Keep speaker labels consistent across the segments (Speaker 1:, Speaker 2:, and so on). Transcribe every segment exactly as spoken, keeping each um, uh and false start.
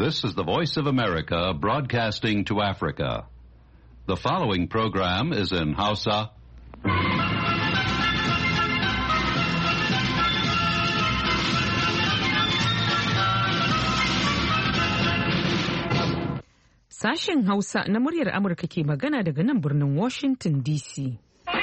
Speaker 1: This is the Voice of America broadcasting to Africa. The following program is in Hausa.
Speaker 2: Sashen Hausa na muryar Amurka ke magana daga nan birnin Washington D C.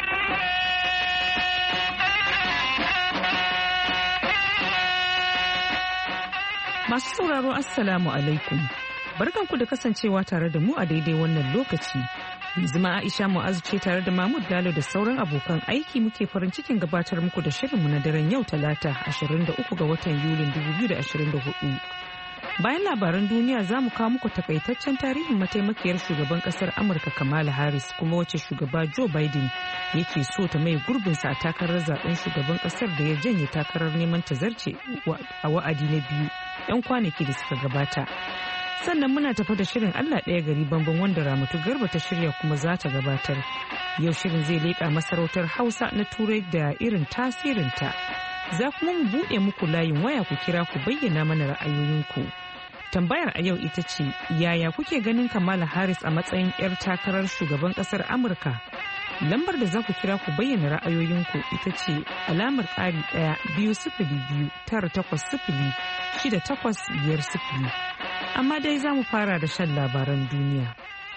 Speaker 2: Masu sauraro Assalamu alaikum. Barkanku da kasancewa tare da mu a daidai wannan lokaci. Yanzu ma Aisha Mu'azu ce tare da Mahmud Lalo da sauran abokan aiki muke farin cikin gabatar muku da shirinmu na daren yau Talata ashirin da uku ga watan Yulin dubu biyu da ashirin da hudu. Bayan labaran duniya za mu kawo muku takaitaccen tarihin mataimakiyar shugaban kasar Amurka Kamala Harris kuma wacce shugaba Joe Biden yake so ta mai gurbinsa a takarar zaben shugaban kasar da ya janye takarar neman ta zarce a wa'adi na biyu 'yan kwanaki da suka gabata. Sannan muna tafi da shirin Allah ɗaya gari bambam wanda Ramatu Garba ta shirya kuma za ta gabatar. Yau shirin zai leƙa masarautar Hausa na Turai da irin tasirinta. Za kuma mu buɗe muku layin waya ku kira ku bayyana mana ra'ayoyinku. Tambayar a yau ita ce, yaya kuke ganin Kamala Harris a matsayin 'yar takarar shugaban ƙasar Amurka? Lambar da za ku kira ku bayyana ra'ayoyinku ita ce alamar ƙari ɗaya biyu sifili biyu tara takwas sifili shida takwas biyar sifili. Amma dai za mu fara da shan labaran duniya.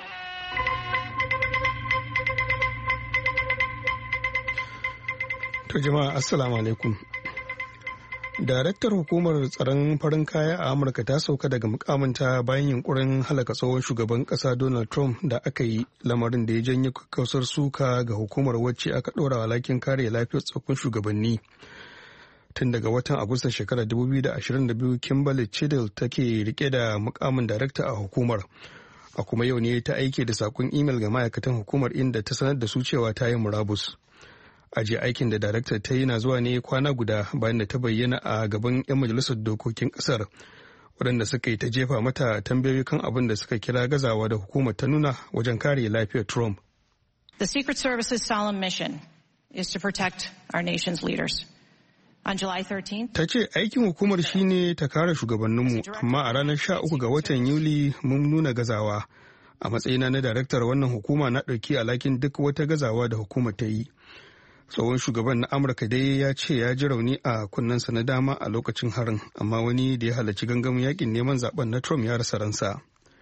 Speaker 3: To jama'a assalamu alaikum. Daraktar hukumar tsaron farin kaya a Amurka ta sauka daga mukaminta bayan yunkurin halaka tsohon shugaban kasa Donald Trump da aka yi, lamarin da ya janyo kakkausar suka ga hukumar wacce aka ɗora alhakin kare lafiyar tsoffin shugabanni. Tun daga watan Agusta shekarar dubu biyu da ashirin da biyu Kimberly Chidil take rike da mukamin darakta a hukumar. A kuma yau ne ta aike da sakon imel ga ma'aikatan hukumar inda ta sanar da su cewa ta yi murabus. Ajiye aikin da daraktar ta yi na zuwa ne kwana guda bayan da ta bayyana a gaban 'yan majalisar dokokin kasar waɗanda suka yi ta jefa mata tambayoyi kan abin da suka kira gazawa da hukumar ta nuna wajen kare lafiyar Trump.
Speaker 4: The Secret Service's solemn mission is to protect our nation's leaders. On July thirteenth,
Speaker 3: ta ce aikin hukumar shine ta kare shugabanninmu, amma a ranar sha uku ga watan Yuli mun nuna gazawa. A matsayina na daraktar wannan hukuma na ɗauki alhakin duk wata gazawa da hukumar ta yi. Tsohon shugaban na Amurka dai ya ce ya ji rauni a kunnensa na dama a lokacin harin, amma wani da ya halarci gangamin yakin neman zaben na Trump ya rasa ransa.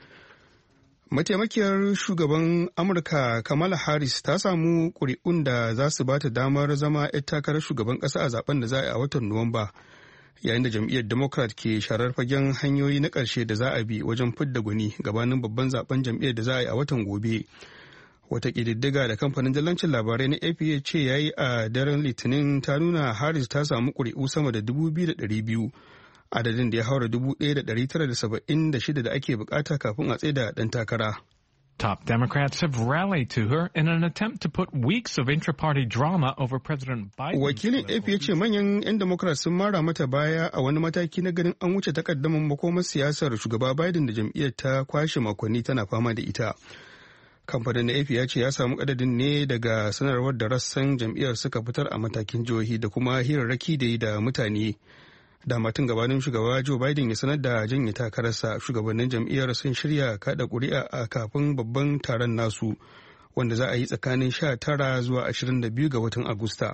Speaker 3: Mataimakiyar shugaban Amurka Kamala Harris ta samu ƙuri'un da za su ba ta damar zama 'yar takarar shugaban ƙasa a zaben da za a yi a watan Nuwamba, yayin da jam'iyyar Democrat ke sharar fagen hanyoyi na ƙarshe da za a bi wajen fidda gwani gabanin babban zaben jam'iyyar da za a yi a watan gobe. Wata ƙididdiga da kamfanin dillancin labarai na A P A ce ya yi a daren Litinin ta nuna Harris ta samu ƙuri'u sama da dubu biyu da ɗari biyu, adadin da ya haura dubu ɗaya da ɗari tara da saba'in da shida da ake bukata kafin a tsaida ɗan takara.
Speaker 5: Top Democrats have rallied to her in an attempt to put weeks of intra-party drama over President Biden.
Speaker 3: Wakilin A P A ce manyan 'yan Democrats sun mara mata baya a wani mataki na ganin an wuce takaddamin makomar siyasar shugaba Biden da jam'iyyar ta kwashe makonni tana fama da ita. Kamfanin na A P ya ce ya samu adadin ne daga sanarwar da rassan jam'iyyar suka fitar a matakin jihohi da kuma hirarraki da yi da mutane. Da matin gabanin shugaba Joe Biden ya sanar da janye takararsa, shugabannin jam'iyyar sun shirya kada ƙuri'a a kafin babban taron nasu wanda za a yi tsakanin sha tara zuwa ashirin da biyu ga watan Agusta.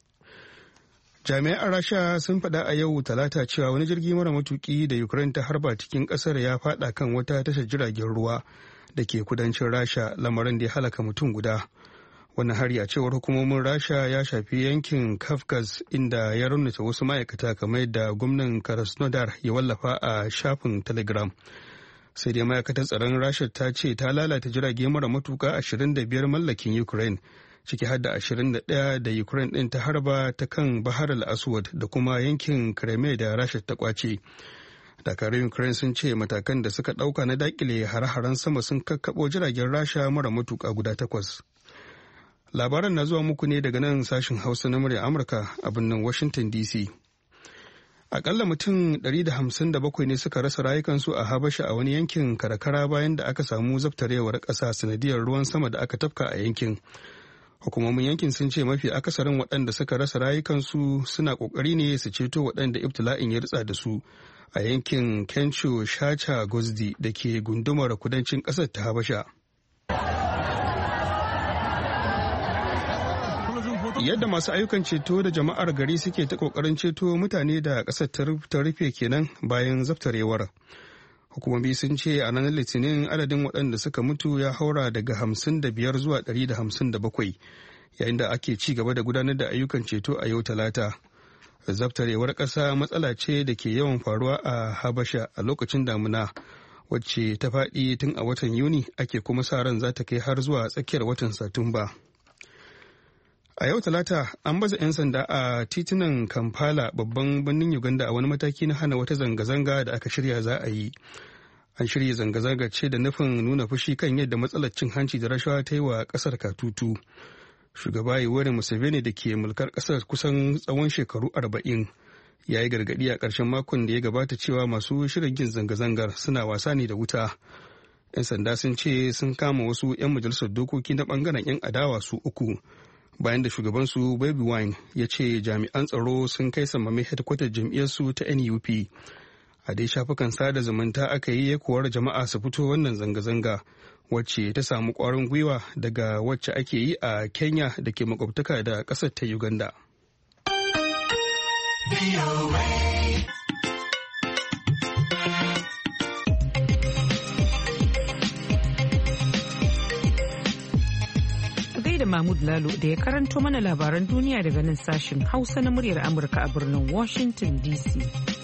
Speaker 3: Jami'an Rasha sun faɗa a yau Talata cewa wani jirgi mara matuki da Ukraine ta harba cikin ƙasar ya faɗa kan wata tashar jiragen ruwa da ke kudancin Rasha, lamarin da ya halaka mutum guda. Wannan hari a cewar hukumomin Rasha ya shafi yankin Kafkas inda ya raunata wasu ma'aikata kamar yadda gwamnan Krasnodar ya wallafa a shafin Telegram. Sai dai ma'aikatar tsaron Rasha ta ce ta lalata jirage mara matuka ashirin da biyar mallakin Ukraine, ciki har da ashirin da ɗaya da Ukraine ɗin ta harba ta kan Bahar al-Aswad da kuma yankin Crimea da Rasha ta kwace. Dakarun Ukraine sun ce matakan da suka ɗauka na dakile hare-haren sama sun kakkaɓo jiragen Rasha mara matuka guda takwas. Labaran na zuwa muku ne daga nan sashen Hausa na murya Amurka a birnin Washington D C. Akalla mutum ɗari da hamsin da bakwai ne suka rasa rayukansu a Habasha a wani yankin karkara bayan da aka samu zabtarewar ƙasa sanadiyar ruwan sama da aka tafka a yankin. Hukumomin yankin sun ce mafi akasarin waɗanda suka rasa rayukansu suna ƙoƙari ne su ceto waɗanda ibtila'in ya ritsa da su a yankin Kencho Shacha Gozdi da ke gundumar kudancin ƙasar ta Habasha. Yadda masu ayyukan ceto da jama'ar gari suke ta ƙoƙarin ceto mutane da ƙasar ta rufe kenan bayan zaftarewar. Hukumomi sun ce a ranar Litinin adadin waɗanda suka mutu ya haura daga hamsin da biyar zuwa ɗari da hamsin da bakwai, yayin da ake ci gaba da gudanar da ayyukan ceto a yau Talata. Zaftarewar ƙasa matsala ce da ke yawan faruwa a Habasha a lokacin damuna, wacce ta faɗi tun a watan Yuni, ake kuma sa ran za ta kai har zuwa tsakiyar watan Satumba. A yau Talata an baza 'yan sanda a titunan Kampala, babban birnin Uganda, a wani mataki na hana wata zanga-zanga da aka shirya za a yi. An shirya zanga-zanga ce da nufin nuna fushi kan yadda matsalar cin hanci da rashawa ta yi wa ƙasar katutu. Shugaba Yoweri Museveni da ke mulkar ƙasar kusan tsawon shekaru arba'in ya yi gargaɗi a ƙarshen makon da ya gabata cewa masu shirin yin zanga-zangar suna wasa ne da wuta. 'Yan sanda sun ce sun kama wasu 'yan majalisar dokoki na ɓangaren 'yan adawa su uku, bayan da shugabansu Baby Wine ya ce jami'an tsaro sun kai samame hedkwatar jam'iyyarsu ta N U P. A dai shafukan sada zumunta aka yi ya kuwar jama'a su fito wannan zanga-zanga, wacce ta samu ƙwarin gwiwa daga wacce ake yi a Kenya da ke makwabtaka da ƙasar ta Uganda.
Speaker 2: Da Mahmud Lalo da ya karanto mana labaran duniya daga nan sashen Hausa na muryar Amurka a birnin Washington D C.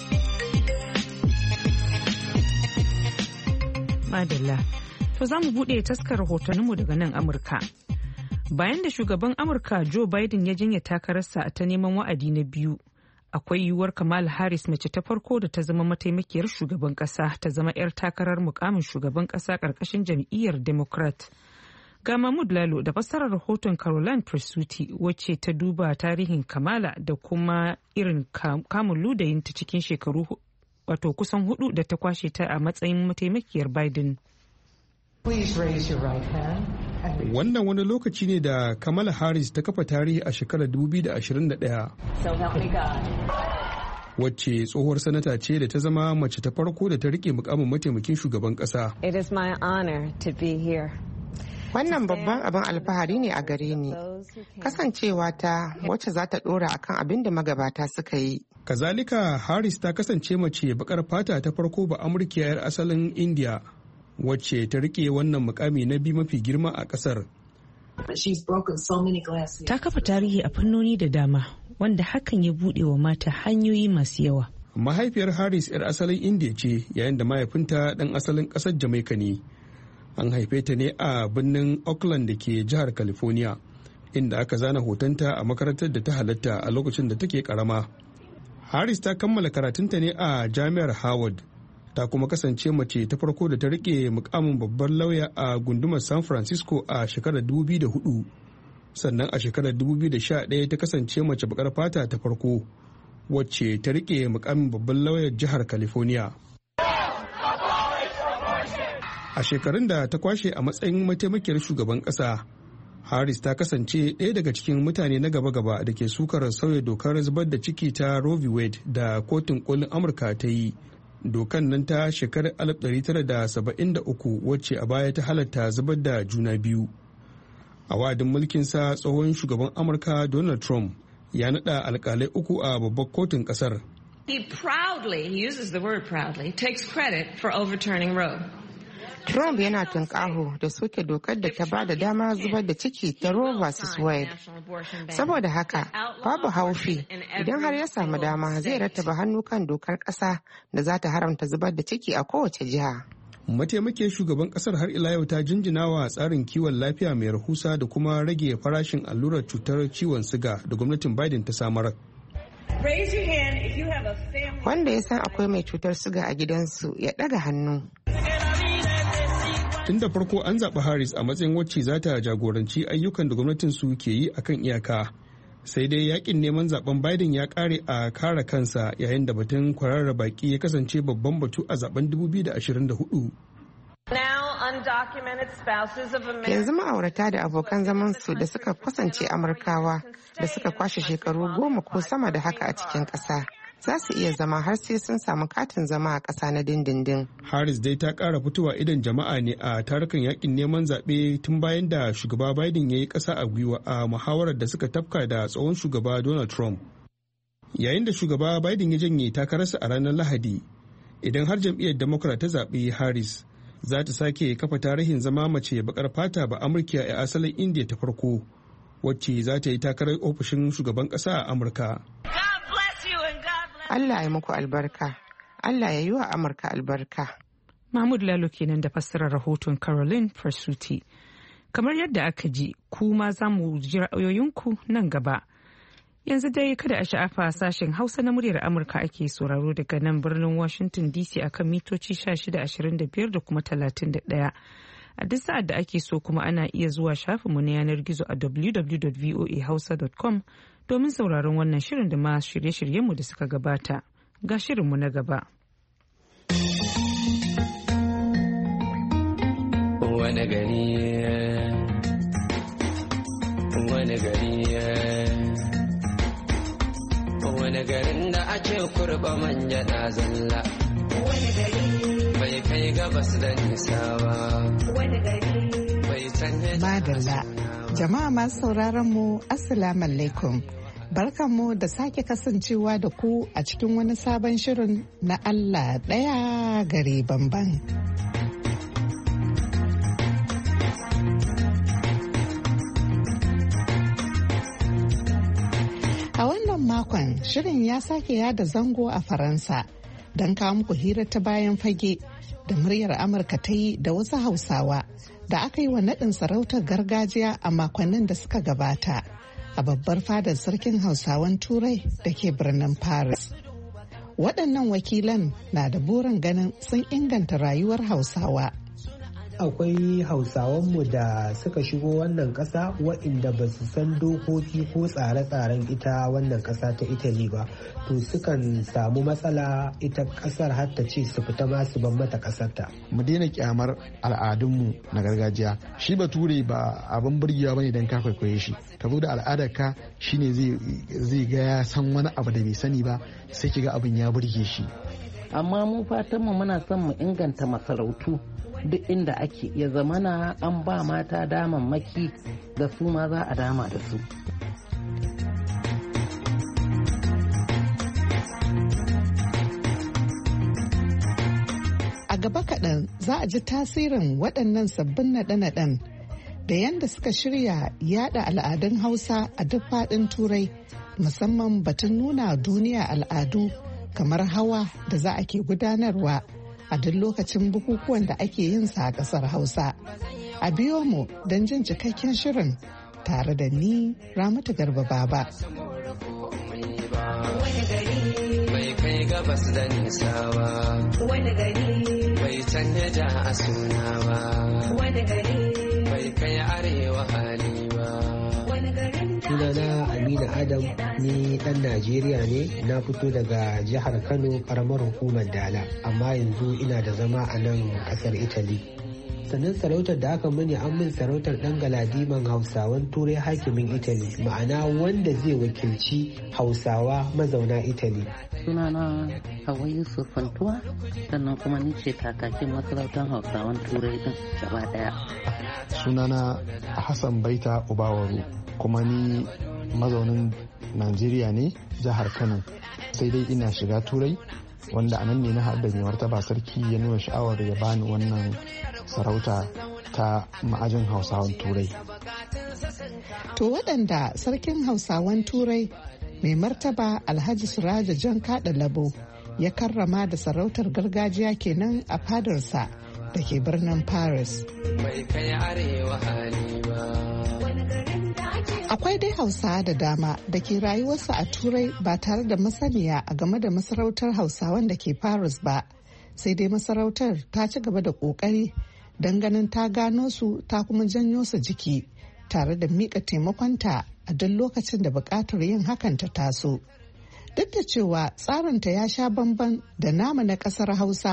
Speaker 2: Madalla, to za mu buɗe taskar rahotanninmu daga nan Amurka. Bayan da shugaban Amurka Joe Biden ya jinya takararsa ta neman wa'adi na biyu, akwai yiwuwar Kamala Harris, mace ta farko da ta zama mataimakiyar shugaban ƙasa, ta zama 'yar takarar mukamin shugaban ƙasa ƙarƙashin jam'iyyar Democrat. Ga Mahmud Lalo da fassarar rahoton Caroline Presutti, wacce ta duba tarihin Kamala da kuma irin kamun ludayinta cikin shekaru wato kusan hudu da ta kwashe ta a matsayin mataimakiyar Biden.
Speaker 3: Wannan wani lokaci ne da Kamala Harris ta kafa tarihi a shekarar dubu biyu da ashirin da ɗaya. Wacce tsohuwar sanata ce da ta zama mace ta farko da ta rike mukamin mataimakin shugaban ƙasa.
Speaker 6: It is my honor to be here.
Speaker 7: Wannan babban abin alfahari ne a gare ni, kasancewa ta wacce za ta dora akan abin da magabata suka yi.
Speaker 3: Kazalika, Harris ta kasance mace bakar fata ta farko ba Amurkiyar asalin India, wacce ta rike wannan mukami na biyu mafi girma a kasar.
Speaker 2: Ta kafa tarihi a fannoni da dama, wanda hakan ya buɗe wa mata hanyoyi masu yawa.
Speaker 3: Mahaifiyar Harris 'yar asalin India ce, yayin da mahaifinta ɗan asalin ƙasar Jamaica ne. An haife ta ne a birnin Oakland da ke jihar California, inda aka zana hotonta a makarantar da ta halatta a lokacin da take karama. Harris ta kammala karatunta ne a jami'ar Howard, ta kuma kasance mace ta farko da ta rike mukamin babbar lauya a gundumar San Francisco a shekarar dubu biyu da hudu. Sannan a shekarar dubu biyu da sha ɗaya ta kasance mace bakar fata ta farko wacce ta rike mukamin babbar lauyar jihar California. A shekarun da ta kwashe a matsayin mataimakiyar shugaban ƙasa, Harris ta kasance ɗaya daga cikin mutane na gaba-gaba da ke sukar sauya dokar zubar da ciki ta Roe v. Wade da kotun kolin Amurka ta yi. Dokan nan ta shekarar alif ɗari tara da saba'in da uku, wacce a baya ta halatta zubar da juna biyu. A wa'adin mulkinsa, tsohon shugaban Amurka Donald Trump ya naɗa alƙalai uku a babbar kotun ƙasar.
Speaker 8: He proudly, he uses the word proudly, takes credit for overturning Roe.
Speaker 7: Trump yana tunƙaho da soke dokar da ta ba da dama zubar da ciki ta Roe versus Wade. Saboda haka, babu haufi idan har ya samu dama zai rattaba hannu kan dokar ƙasa da za ta haramta zubar da ciki a kowace jiha.
Speaker 3: Mataimakin shugaban ƙasar har ila yau ta jinjina wa tsarin kiwon lafiya mai rahusa da kuma rage farashin allurar cutar ciwon siga da gwamnatin Biden ta samar.
Speaker 7: Wanda ya san akwai mai cutar siga a gidansu ya ɗaga hannu.
Speaker 3: Tun da farko an zaɓi Harris a matsayin wacce za ta jagoranci ayyukan da gwamnatin su ke yi akan iyaka. Sai dai yakin neman zaben Biden ya ƙare a kare kansa, yayin da batun kwararra baki ya kasance babban batu a zaben dubu biyu da ashirin da hudu.
Speaker 7: Yanzu ma'aurata da abokan zamansu da suka kasance Amurkawa da suka kwashe shekaru goma ko sama da haka a cikin ƙasa za su iya zama har sai sun samu katin zama a ƙasa na dindindin.
Speaker 3: Harris dai ta ƙara fitowa idan jama'a ne a tarukan yakin neman zaɓe tun bayan da shugaba Biden ya yi ƙasa a gwiwa a muhawarar da suka tafka da tsohon shugaba Donald Trump. Yayin da shugaba Biden ya janye takararsa a ranar Lahadi, idan har jam'iyyar Democrat ta zaɓi Harris, za ta sake kafa tarihin zama mace bakar fata ba Amurka a asalin Indiya ta farko, wacce za ta yi takarar ofishin shugaban ƙasa a Amurka.
Speaker 7: Allah ya muku albarka. Allah ya yi wa Amurka albarka.
Speaker 2: Mahmud Lalo kenan da fassarar rahoton Caroline Farsuti. Kamar yadda aka ji, kuma za mu ji ra'ayoyinku nan gaba. Yanzu dai kada a sha'afa sashen Hausa na muryar Amurka ake sauraro daga nan birnin Washington D C akan mitoci sha shida ashirin da biyar da kuma talatin da ɗaya. A duk sa'ad da ake so kuma ana iya zuwa shafinmu na yanar gizo a w w w dot voa hausa dot com domin sauraron wannan shirin da ma shirye-shiryenmu da suka gabata. Ga shirinmu na gaba.
Speaker 9: Wani gari, wani gari, wani garin da ake kurba manja na zalla. Wani gari bai kai gabas da nisa ba. Wani gari bai canja.
Speaker 10: Madalla, jama'a masu sauraron mu assalamu alaikum. Barkanmu da sake kasancewa da ku a cikin wani sabon shirin na Allah ɗaya gari bamban. A wannan makon shirin ya sake yada zango a Faransa don kawo muku hira ta bayan fage da muryar Amurka ta yi da wasu Hausawa da aka yi wa naɗin sarautar gargajiya a makonnin da suka gabata a babbar fadar sarkin Hausawan Turai da ke birnin Paris. Waɗannan wakilan na da burin ganin sun inganta rayuwar Hausawa.
Speaker 11: Akwai Hausawanmu da suka shigo wannan ƙasa waɗanda ba su san dokoki ko tsare-tsaren ita wannan ƙasa ta Italy ba, to sukan samu matsala ita ƙasar har ta ce su fita ma su ban mata ƙasarta.
Speaker 12: Mu daina kyamar al'adunmu na gargajiya. Shi bature ba abin burgewa bane don ka kwaikwaye shi. Ka zo da al'adarka shine zai ga ya san wani abu da bai sani ba, sai ki ga abin ya burge shi.
Speaker 13: Amma mu fatanmu muna son mu inganta masarautu duk inda ake ya zamana an ba mata damammaki da su ma za a dama da su.
Speaker 10: A gaba kaɗan za a ji tasirin waɗannan sabbin naɗe-naɗen da yadda suka shirya yada al'adun Hausa a duk faɗin Turai, musamman batun nuna duniya al'adu kamar hawa da za a ke gudanarwa a duk lokacin bukukuwan da ake yin sa a ƙasar Hausa. A biyo mu don jin cikakken shirin tare da ni Ramatu Garba Baba.
Speaker 9: Wani gari bai kai gabas da nisa ba. Wani gari bai canja ja a suna ba. Wani gari bai kai arewa hali ba.
Speaker 11: Sunana Amina Adam, ni ɗan Najeriya ne, na fito daga jihar Kano karamar hukumar Dala, amma yanzu ina da zama a nan ƙasar Italy. Sannan sarautar da aka mani an min sarautar ɗan galadiman Hausawan Turai hakimin Italy, ma'ana wanda zai wakilci Hausawa mazauna Italy.
Speaker 13: Sunana Hawa Yusuf Fantuwa, sannan kuma ni ce kakakin masarautar Hausawan Turai din gaba ɗaya.
Speaker 12: Sunana Hassan Baita Ubawaru, kuma ni mazaunin Najeriya ne, jihar Kano, sai dai ina shiga Turai, wanda anan ne na haɗa mai martaba sarki ya nuna sha'awar ya bani wannan sarauta ta ma'ajin Hausawan Turai.
Speaker 10: To waɗanda sarkin Hausawan Turai mai martaba Alhaji Suraja Jan Kaɗa Labo ya karrama da sarautar gargajiya kenan a fadarsa da ke birnin Paris. Akwai dai Hausawa da dama da ke rayuwarsa a Turai ba tare da masaniya a game da masarautar Hausawan da ke Paris ba, sai dai masarautar ta ci gaba da ƙoƙari don ganin ta gano su ta kuma janyo su jiki tare da miƙa taimakonta a duk lokacin da buƙatar yin hakan ta taso. Duk da cewa tsarinta ya sha bamban da nama na ƙasar Hausa,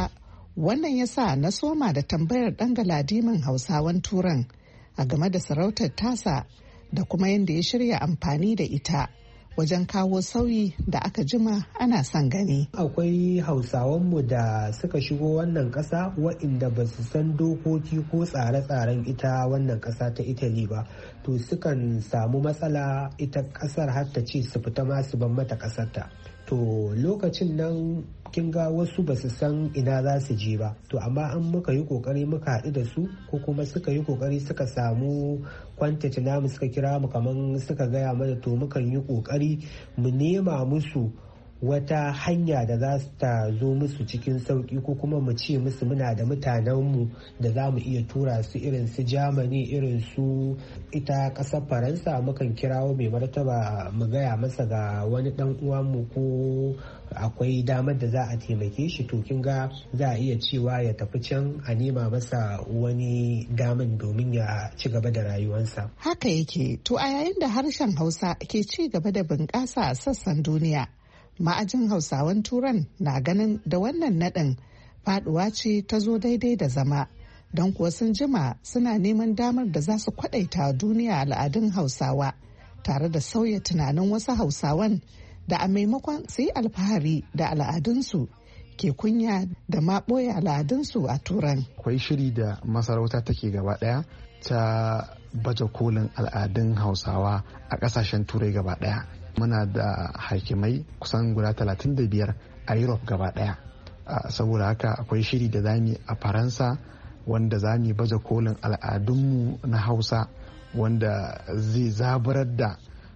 Speaker 10: Wannan ya sa na soma da tambayar ɗan galadiman Hausawan Turan a game da sarautar tasa da kuma yadda ya shirya amfani da ita wajen kawo sauyi da aka jima ana son gani.
Speaker 11: Akwai Hausawanmu da suka shigo wannan ƙasa waɗanda ba su san dokoki ko tsare-tsaren ita wannan ƙasa ta Italy ba, to sukan samu matsala ita ƙasar har ta ce su fita ma su ban mata ƙasarta. To lokacin nan kin ga wasu ba su san ina za su je ba, to amma an muka yi kokari muka haɗu da su ko kuma suka yi kokari suka samu kwantati namu suka kira mu kaman suka gaya mana, to mukan yi kokari mu nema musu wata hanya da za ta zo musu cikin sauki ko kuma mu ce musu muna da mutanenmu da za mu iya tura su irin su Germany irin su ita ƙasar Faransa. Mukan kirawo mai martaba mu gaya masa ga wani ɗan uwanmu ko akwai damar da za a taimake shi, to kin ga za a iya cewa ya tafi can a nema masa wani daman domin ya ci gaba da rayuwarsa.
Speaker 10: Haka yake, to a yayin da harshen Hausa ke ci gaba da bunƙasa a sassan duniya, ma'ajin Hausawan Turan na ganin da wannan naɗin faɗuwa ce ta zo daidai da zama, don kuwa sun jima suna neman damar da za su kwaɗaita duniya al'adun Hausawa tare da sauya tunanin wasu Hausawan da a maimakon su yi alfahari da al'adunsu ke kunya da ma ɓoye al'adunsu a Turan.
Speaker 12: Akwai shiri da masarauta take gaba ɗaya ta baje kolin al'adun Hausawa a ƙasashen Turai gaba ɗaya. Muna da hakimai kusan guda talatin da biyar a Europe gaba ɗaya. Saboda haka akwai shiri da zami a Faransa wanda zami baje kolin al'adunmu na Hausa wanda zai zaburar da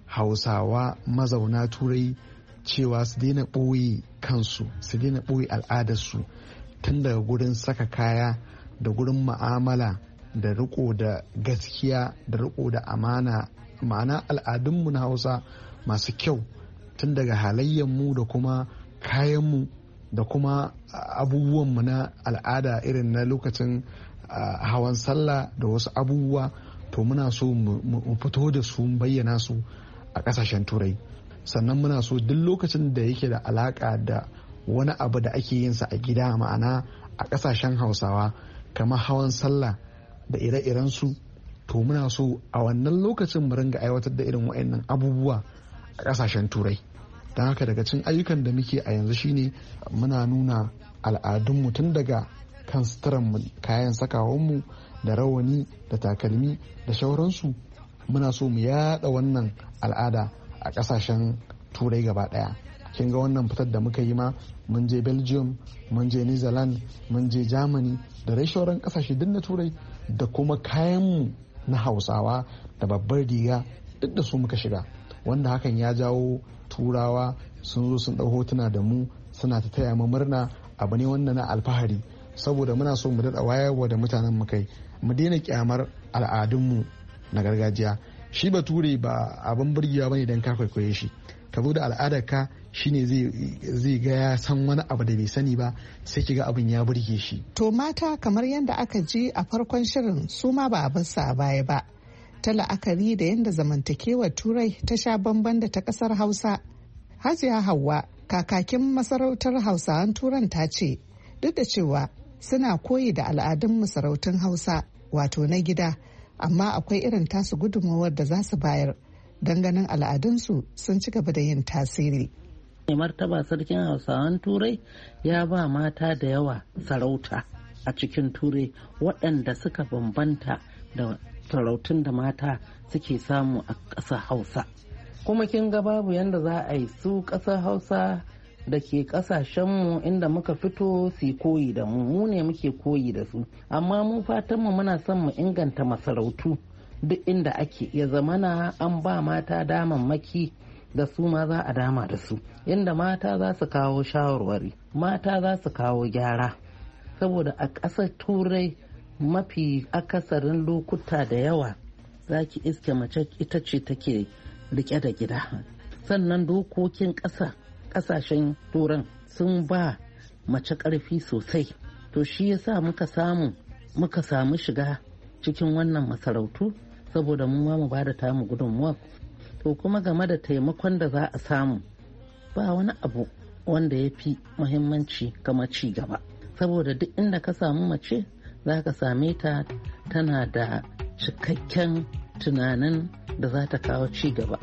Speaker 12: Hausawa mazauna Turai cewa su daina ɓoye kansu, su daina ɓoye al'adarsu, tun daga gurin saka kaya da gurin ma'amala da riko da gaskiya da riko da amana, ma'ana al'adunmu na Hausa masu kyau, tun daga halayyarmu da kuma kayanmu da kuma abubuwanmu na al'ada irin na lokacin hawan sallah da wasu abubuwa, to muna so mu fito da su bayyana su a kasashen Turai. Sannan muna so duk lokacin da yake da alaka da wani abu da ake yin sa a gida, ma'ana a kasashen Hausawa kamar hawan sallah da ire-iren su, to muna so a wannan lokacin mu ringa aiwatar da irin wa'annan abubuwa a kasashen Turai. Don haka daga cikin ayyukan da muke a yanzu shine muna nuna al'adunmu tun daga kan suturanmu, kayan sakawanmu da rawani da takalmi da shauransu. Muna so mu yada wannan al'ada a kasashen Turai gaba daya. Kin ga wannan fitar da muka yi ma, mun je Belgium, mun je New Zealand, mun je Germany da dai shauran kasashe duk na Turai, da kuma kayanmu na Hausawa da babbar riga duk da su muka shiga, wanda hakan ya jawo Turawa sun zo sun ɗau hotuna da mu suna ta taya mu murna. Abu ne wanda na alfahari, saboda muna so mu daɗa wayarwa da mutanen mu kai, mu daina kyamar al'adunmu na gargajiya. Shi bature ba abin burgewa bane dan ka kwaikwaye shi, ka zo da al'adar ka shine zai ga ya san wani abu da bai sani ba, sai ki ga abin ya burge shi.
Speaker 10: To mata kamar yadda aka ji a farkon shirin, su ma ba a bar su a baya ba, ta la'akari da yadda zamantakewar Turai ta sha bamban da ta kasar Hausa. Hajiya Hauwa, kakakin masarautar Hausawan Turan, ta ce duk da cewa suna koyi da al'adun masarautun Hausa wato na gida, amma akwai irin tasu gudunmawar da za su bayar don ganin al'adunsu sun ci gaba da yin tasiri.
Speaker 13: Mai martaba sarkin Hausawan Turai ya ba mata da yawa sarauta a cikin Turai waɗanda suka bambanta da sarautun da mata suke samu a ƙasar Hausa. Kuma kin ga babu yanda za a yi su ƙasar Hausa da ke ƙasashenmu inda muka fito su koyi da mu, mu ne muke koyi da su, amma mu fatanmu muna son mu inganta masarautu duk inda ake, ya zamana an ba mata damammaki da su ma za a dama da su, inda mata za su kawo shawarwari, mata za su kawo gyara, saboda a ƙasar Turai mafi akasarin lokuta da yawa za ki iske mace ita ce take rike da gida. Sannan dokokin ƙasa ƙasashen Turan sun ba mace ƙarfi sosai, to shi yasa muka samu muka samu shiga cikin wannan masarautu, saboda mu ma mu ba da tamu gudunmuwa. To kuma game da taimakon da za a samu, ba wani abu wanda ya fi muhimmanci kamar ci gaba. saboda duk inda ka samu mace za ka same ta tana da cikakken tunanin da za ta kawo ci gaba.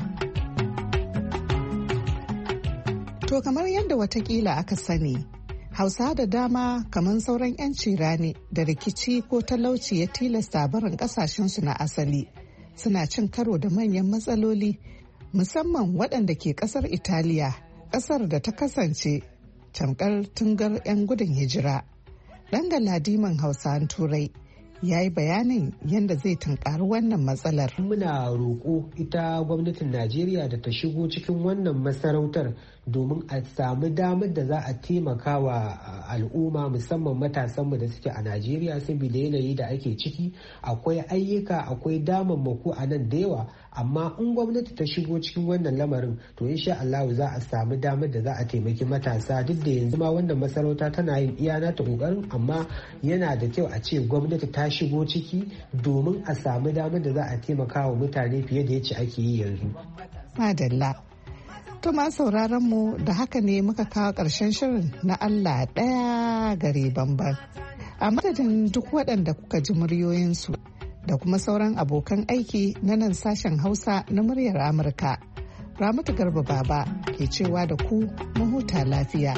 Speaker 10: To kamar yadda watakila aka sani, Hausa da dama kamar sauran 'yanci rani da rikici ko talauci ya tilasta barin kasashensu na asali suna cin karo da manyan matsaloli, musamman waɗanda ke ƙasar Italiya, ƙasar da ta kasance tamkar tungar 'yan gudun hijira. Ɗan galadiman Hausawan Turai ya yi bayanin yadda zai tunkari wannan matsalar.
Speaker 11: Muna roƙo ita gwamnatin Najeriya da ta shigo cikin wannan masarautar domin a samu damar da za a taimaka wa al'umma, musamman matasanmu da suke a Najeriya, saboda yanayi da ake ciki. Akwai ayyuka, akwai damammako a nan da yawa, amma in gwamnati ta shigo cikin wannan lamarin to insha Allah za a samu damar da za a taimaki matasa. Duk da yanzu ma wannan masarauta tana yin iya nata kokarin, amma yana da kyau a ce gwamnati ta shigo ciki domin a samu damar da za a taimaka wa mutane fiye da yace ake yi yanzu.
Speaker 10: Madalla. To ma sauraron mu da haka ne muka kawo ƙarshen shirin na Allah ɗaya gare bamban. A madadin duk waɗanda kuka ji muryoyinsu da kuma sauran abokan aiki na nan sashen Hausa na muryar Amurka. Ramatu Garba Baba ke cewa da ku mahuta lafiya.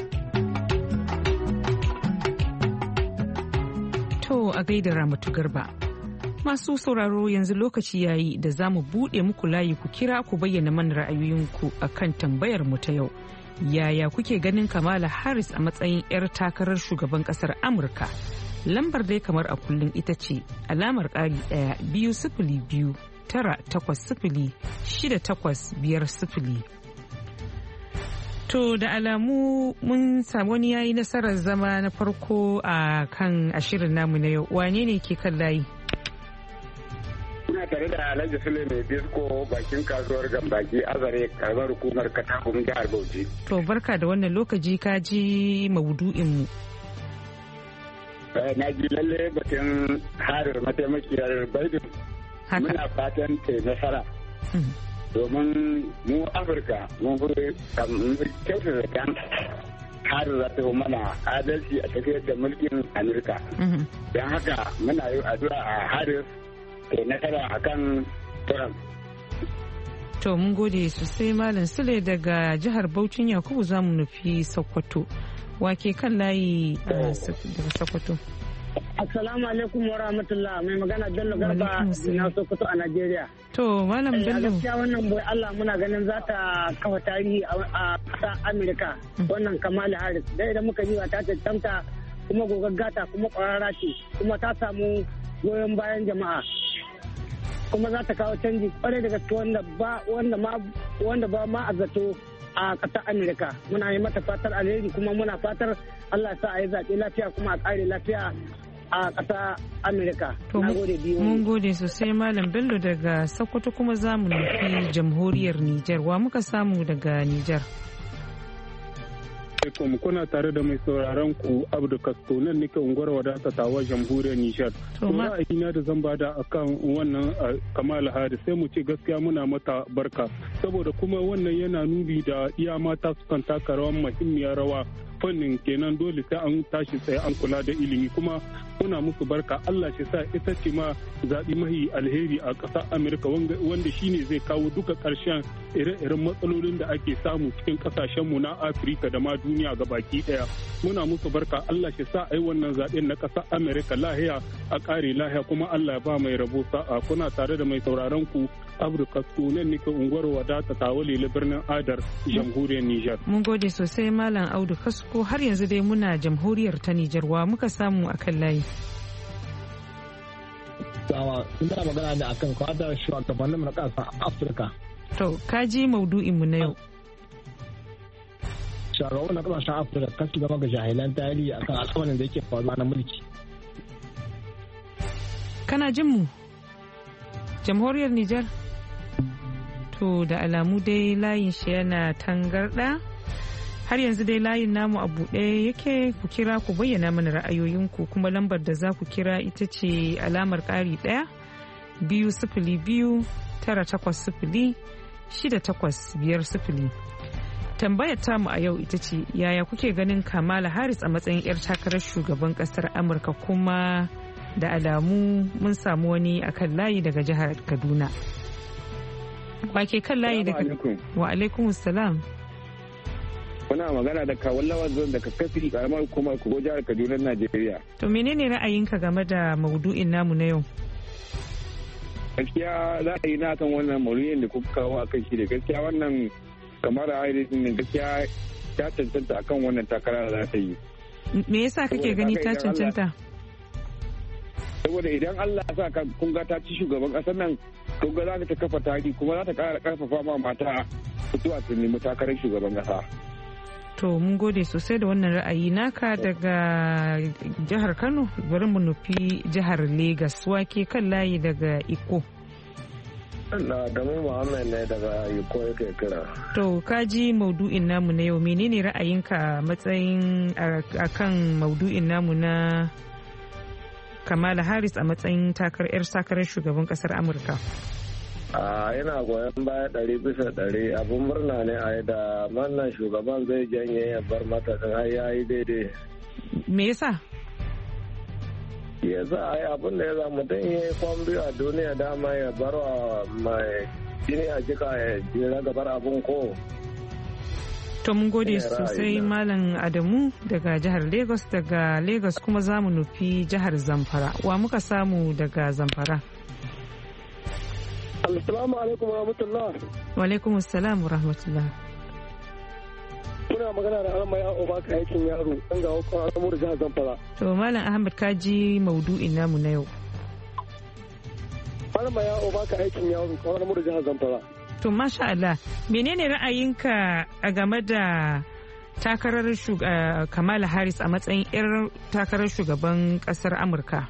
Speaker 2: To a gaida Ramatu Garba. Masu sauraro yanzu lokaci yayi da za mu buɗe muku layi ku kira ku bayyana mana ra'ayoyinku a kan tambayar mu ta yau. Yaya kuke ganin Kamala Harris a matsayin 'yar takarar shugaban ƙasar Amurka? Lambar dai kamar a kullum ita ce alamar ƙari ɗaya biyu sifili biyu tara takwas sifili shida takwas biyar sifili. To da alamu mun samu wani yayi nasarar zama na farko a kan ashirin namu na yau. Wane ne ke kan layi?
Speaker 14: Muna tare da Alhaji Sule mai bisko bakin kasuwar Gambaki Azare karamar hukumar Katagun jihar Bauchi.
Speaker 2: To barka da wannan lokaci, ka ji maudu'in mu.
Speaker 14: Na ji lalle batun harin mataimakiyar Biden. Muna fatan ta nasara. Domin mu Afirka mun fi kyautar da kan harin za ta yi mana adalci a tafiyar da mulkin Amurka. Don haka muna yi addu'a a harin ta nasara a kan Trump.
Speaker 2: To mun gode sosai Malam Sule daga jihar Bauchin Yakubu za mu nufi Sokoto. Wake kan layi daga Sokoto.
Speaker 15: Assalamu alaikum wa rahmatullah, mai magana Bello Garba na Sokoto a Najeriya.
Speaker 2: To Malam Bello.
Speaker 15: Gaskiya wannan boy Allah muna ganin za ta kafa tarihi a ƙasar Amerika, wannan Kamala Harris. Da idan muka yi wa ta tantamta kuma gogaggata kuma ƙwararra ce kuma ta samu goyon bayan jama'a. Kuma za ta kawo canji kwarai da gaske wanda ba wanda ma wanda ba ma a zato a ƙasar Amerika. Muna yi mata fatar alheri kuma muna fatar Allah sa a yi zaɓe lafiya kuma a ƙare lafiya a ƙasa Amerika.
Speaker 2: Mun gode sosai Malam Bello daga Sokoto, kuma za mu nufi jamhuriyar Nijar. Wa muka samu daga Nijar?
Speaker 16: Alaikum, kuna tare da mai sauraron ku Abdu Kasko, nan nake unguwar wadata tawa jamhuriyar Nijar. To ra'ayina da zan bada akan wannan Kamala Harris sai mu ce gaskiya muna mata barka, saboda kuma wannan yana nubi da iya mata sukan taka rawan muhimmiyar rawa fannin kenan, dole sai an tashi tsaye an kula da ilimi, kuma muna musu barka. Allah shi sa ita ce ma zaɓi mahi alheri a ƙasar Amurka, wanda shine zai kawo duka ƙarshen ire-iren matsalolin da ake samu cikin ƙasashenmu na Afirka da ma duniya ga baki ɗaya. Muna musu barka. Allah shi sa ai wannan zaɓen na ƙasar Amurka lahiya a ƙare lahiya, kuma Allah ya ba mai rabo sa'a. Kuna tare da mai sauraron ku Abdu Kasko, nan nake unguwar wadata tawali na birnin Adar, jamhuriyar Nijar.
Speaker 2: Mun gode sosai Malam Audu Kasko. Har yanzu dai muna jamhuriyar ta Nijar. Wa muka samu akan layi?
Speaker 17: Yawa, ina magana ne akan kwadar shugabannin na ƙasar Afirka.
Speaker 2: To, ka ji maudu'in mu na yau.
Speaker 17: Shugabannin na ƙasashen Afirka kasu gama ga jahilan tarihi akan al'amarin da yake faruwa na mulki.
Speaker 2: Kana jin mu? Jamhuriyar Nijar? To, da alamu dai layin shi yana tangarɗa. Har yanzu dai layin namu a buɗe yake, ku kira ku bayyana mana ra'ayoyinku, kuma lambar da za ku kira ita ce alamar ƙari ɗaya biyu sifili biyu tara takwas sifili shida takwas biyar sifili. Tambayar tamu a yau ita ce yaya kuke ganin Kamala Harris a matsayin 'yar takarar shugaban kasar Amurka, kuma da alamu mun samu wani akan layi daga jihar Kaduna. Wake kan layi daga wa alaikum salam.
Speaker 18: Muna magana da kawun lawan daga kafi karamar hukumar Kogo jihar Kaduna, Najeriya.
Speaker 2: To menene ra'ayinka game da maudu'in namu na yau?
Speaker 18: Gaskiya za a yi na kan wannan maudu'in da kuka kawo a kan shi da gaskiya wannan kamar a ne gaskiya ta cancanta akan wannan takara da za ta yi.
Speaker 2: Me yasa kake gani ta cancanta?
Speaker 18: Saboda idan Allah sa ka kun ga ta ci shugaban kasar nan, kun ga za ta kafa tarihi kuma za ta kara karfafa ma mata fitowa su nemi takarar shugaban kasa.
Speaker 2: To mun gode sosai da wannan ra'ayi naka daga jihar Kano. Bari mu nufi jihar Legas. Wake kan layi daga Iko.
Speaker 17: Na Adamu Muhammad ne daga Iko yake kira.
Speaker 2: To kaji maudu'in namu na yau, menene ra'ayinka matsayin akan maudu'in namu na Kamala Harris a matsayin takar 'yar takarar shugaban kasar Amurka?
Speaker 17: a yana goyon baya ɗari bisa ɗari, abun murna ne a da wannan shugaban zai janye ya bar mata din har yayi daidai.
Speaker 2: Me yasa?
Speaker 17: Ya za a yi abin da ya za mutum ya yi kwan biyu a duniya dama ya bar wa mai jini a jika ya jira gabar abun ko.
Speaker 2: To mun gode sosai Malam Adamu daga jihar Lagos. Daga Lagos kuma za mu nufi jihar Zamfara. Wa muka samu daga Zamfara?
Speaker 19: Assalamu alaikum wa rahmatullah.
Speaker 2: Wa alaikum assalam wa rahmatullah.
Speaker 19: Kuna magana da Ahmad ya Obaka aikin yaro dan ga hukun al'amur jihar Zamfara.
Speaker 2: To Malam Ahmad ka ji maudu'in namu na yau.
Speaker 19: Ahmad ya Obaka aikin yaro kan al'amur jihar Zamfara.
Speaker 2: To masha Allah, menene ra'ayinka a game da takarar Kamala Harris a matsayin 'yar takarar shugaban kasar Amurka?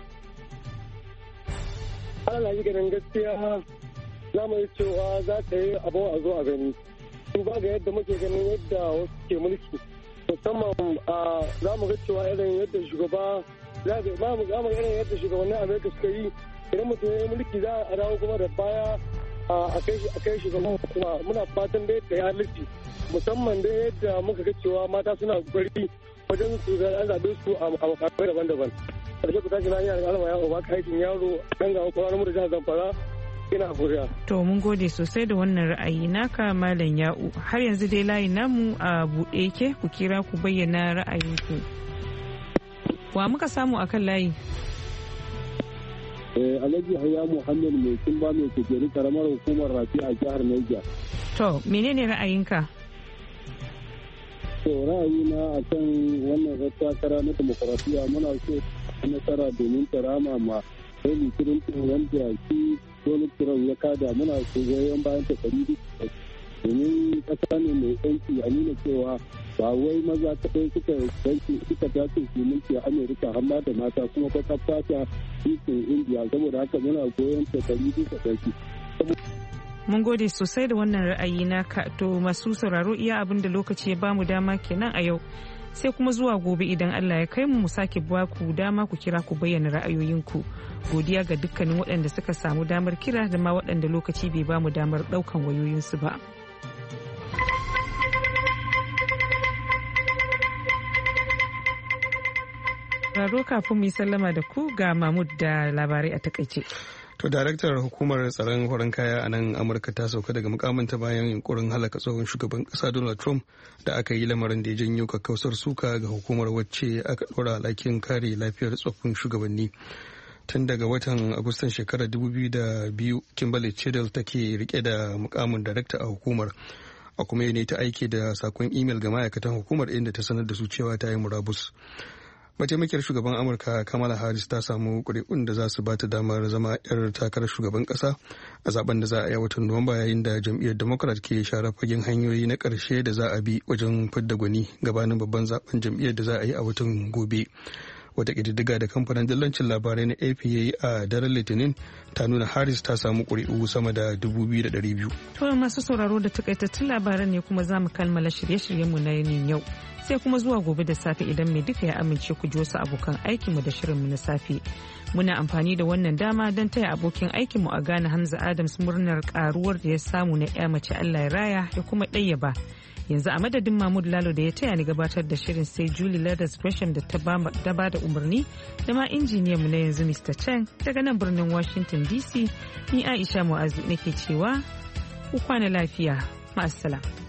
Speaker 19: Ana yi ganin gaskiya za mu yi cewa za ta yi abu a zo a gani. Duba ga yadda muke ganin yadda wasu ke mulki, musamman za mu ga cewa irin yadda shugaba za mu ga irin yadda shugabannin Amerika suka yi, idan mutum ya yi mulki za a dawo kuma da baya a kai shugaban kuma muna fatan da yadda ya halarci, musamman da yadda muka ga cewa mata suna kokari wajen su ga an zaɓe su a makamai daban-daban. Karshe ku tashi na yi alama ya ba ka aikin yaro dan ga kuma mu da jihar Zamfara ina godiya.
Speaker 2: To mun gode sosai da wannan ra'ayi naka Malam Ya'u. Har yanzu dai layin namu a buɗe yake, ku kira ku bayyana ra'ayinku. Wa muka samu akan layi?
Speaker 16: Alhaji Hayya Muhammad mai kimba mai kujeru karamar hukumar Rafi a jihar Niger.
Speaker 2: To menene ra'ayinka?
Speaker 16: To ra'ayina akan wannan takara na demokarasiya muna so nasara domin ta rama ma Hillary Clinton wanda shi Donald Trump ya kada, muna so goyon bayan ta ɗari domin ƙasa ne mai yanci a nuna cewa ba wai maza kaɗai suka yanci suka dace su mulki a Amerika amma da mata kuma baka fata cikin Indiya, saboda haka muna goyon ta ɗari bisa ɗari.
Speaker 2: Mun gode sosai da wannan ra'ayi naka. To masu sauraro iya abin da lokaci ya bamu dama kenan a yau. Sai kuma zuwa gobe idan Allah ya kai mu mu sake ba ku dama ku kira ku bayyana ra'ayoyinku. Godiya ga dukkanin waɗanda suka samu damar kira da ma waɗanda lokaci bai bamu damar ɗaukan wayoyinsu ba. Raro kafin mu yi sallama da ku ga Mahmud da labarai a takaice.
Speaker 3: To daraktar hukumar tsaron horon kaya a nan Amurka ta sauka daga mukamanta bayan yunkurin halaka tsohon shugaban kasa Donald Trump da aka yi lamarin da ya janyo kakkausar suka ga hukumar wacce aka ɗora alhakin kare lafiyar tsoffin shugabanni. Tun daga watan Agustan shekarar dubu biyu da biyu Kimberly Chidel take rike da mukamin darakta a hukumar. A kuma ne ta aiki da sakon imel ga ma'aikatan hukumar inda ta sanar da su cewa ta yi murabus. Mataimakiyar shugaban Amurka Kamala Harris ta samu ƙuri'un da za su ba ta damar zama 'yar takarar shugaban ƙasa a zaben da za a yi watan Nuwamba, yayin da jam'iyyar Democrat ke share fagen hanyoyi na ƙarshe da za a bi wajen fidda gwani gabanin babban zaben jam'iyyar da za a yi a watan gobe. Wata ƙididdiga da kamfanin dillancin labarai na A P A a daren Litinin ta nuna Harris ta samu ƙuri'u sama da dubu biyu da ɗari biyu.
Speaker 2: To masu sauraro da takaitattun labaran ne kuma za mu kammala shirye-shiryenmu na yinin yau. Sai kuma zuwa gobe da safe idan mai duka ya amince ku ji wasu abokan aikinmu da shirinmu na safe. Muna amfani da wannan dama don taya abokin aikinmu a Ghana Hamza Adams murnar karuwar da ya samu na ya mace Allah ya raya ya kuma ɗayyaba. yanzu a madadin Mahmud Lalo da ya taya ni gabatar da shirin sai Julie Leathers Gresham da ta ba da umarni da ma injiniyan mu na yanzu Mister Chang daga nan birnin Washington D C ni Aisha Mu'azu nake cewa ku kwana lafiya ma'assalam.